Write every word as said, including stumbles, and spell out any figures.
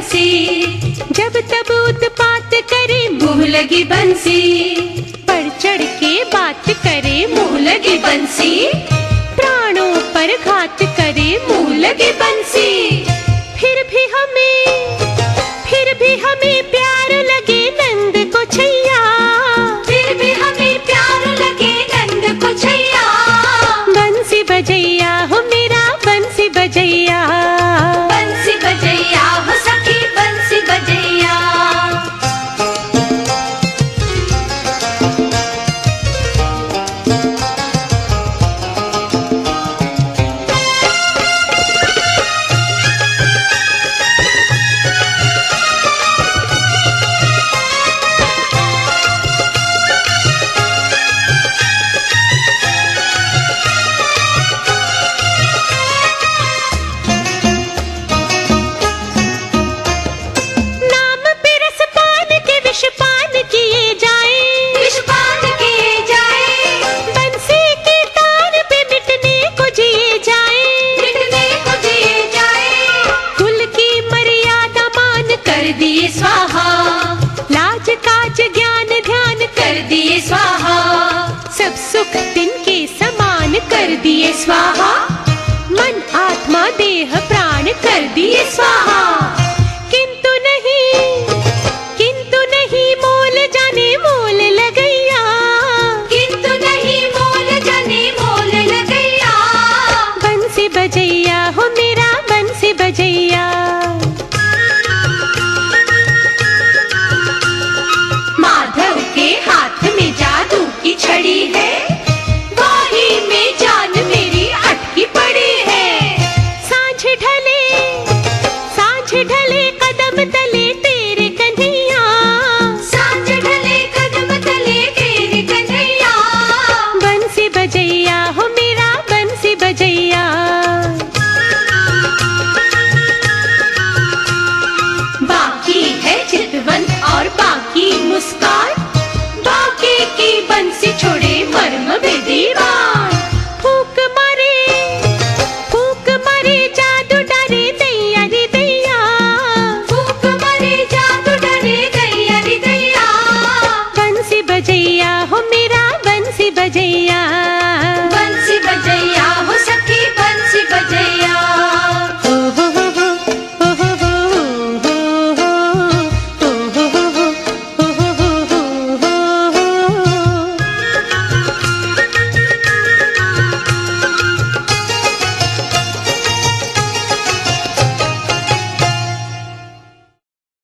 बंसी, जब तब उत्पात करे मुँह लगी बंसी, बढ़ चढ़ के बात करे मुँह लगी बंसी, प्राणों पर घात करे मुँह लगी बंसी। फिर भी हमें फिर भी हमें प्यार लगे नंद को छैया, फिर भी हमें प्यार लगे नंद को छैया। बंसी बजैया हो मेरा बंसी बजैया, बंसी बजैया हो सखी बंसी बजैया। दिए स्वाहा, लाज काज ज्ञान ध्यान कर दिए स्वाहा, सब सुख तिनके समान कर दिए स्वाहा, मन आत्मा देह प्राण कर दिए स्वाहा। किंतु नहीं किंतु नहीं मोल जाने मोल लगैया, किंतु नहीं मोल जाने मोल लगैया। बंसी बजैया हो मेरा बंसी बजैया, माधव के हाथ में जादू की छड़ी है, वाही में जान मेरी अटकी पड़ी है। सांझ ढले सांझ ढले